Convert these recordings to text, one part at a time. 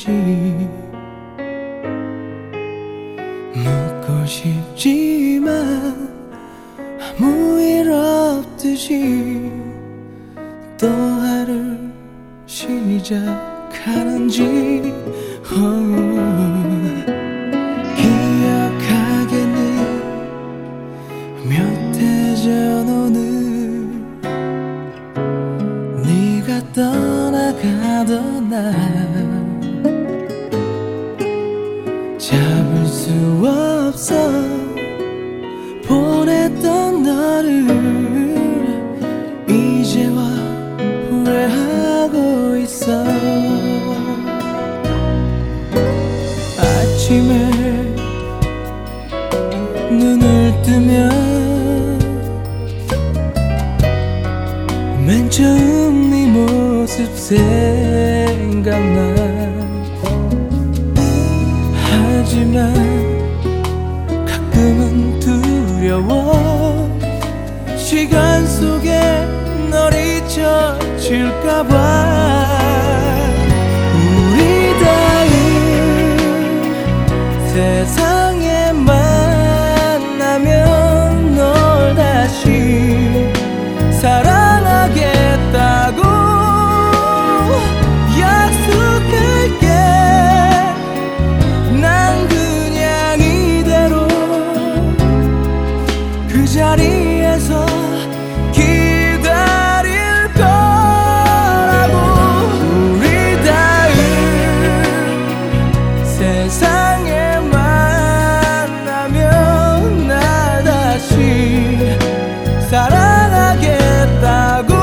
건지 묻고 싶지만 아무 일 없듯이 또 하루 시작하는지 기억하겠니 몇 해 전 오늘 네가 떠나가던 날 잡을 수 없어 보냈던 너를 이제와 후회하고 있어. 아침에 눈을 뜨면 맨 처음 네 모습 생각나. 하지만 가끔은 두려워. 시간 속에 널 잊혀질까봐. 우리 닿은 세상에 만나면 널 다시 사랑하겠다고 약속할게. 난 그냥 이대로 그 자리에서 기다릴 거라고. 우리 닿은 세상에 만나면 날 다시 사랑하겠다고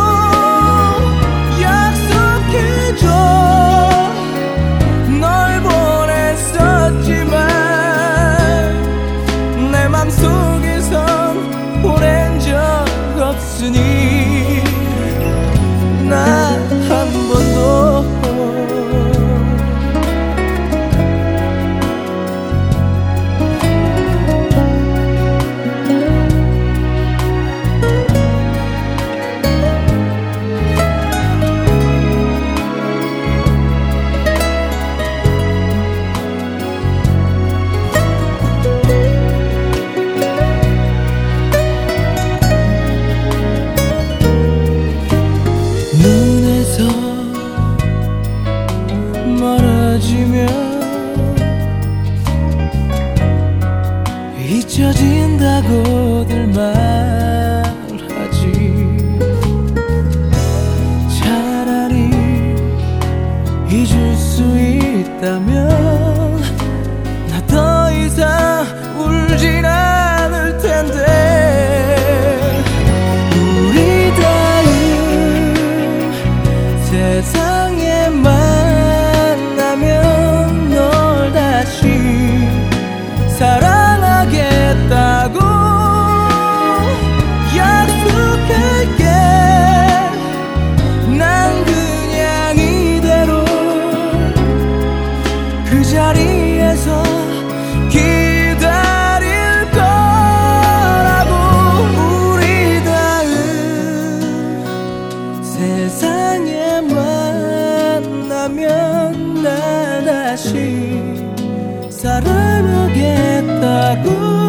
약속해줘. 널 보냈었지만 내 맘속에선 보낸 적 없으니 나 한 번도 눈에서 멀어지면 잊혀진다고들 말하지. 차라리 잊을 수 있다면 나 더 이상 울진 않을 텐데. 우리 닿은 세상에 만나면 널 다시 사랑하겠다고 약속할게. 난 그냥 이대로 그 자리에서 기다릴 거라고. 우리 닿은 세상에 만나면 날 다시 사랑하겠다고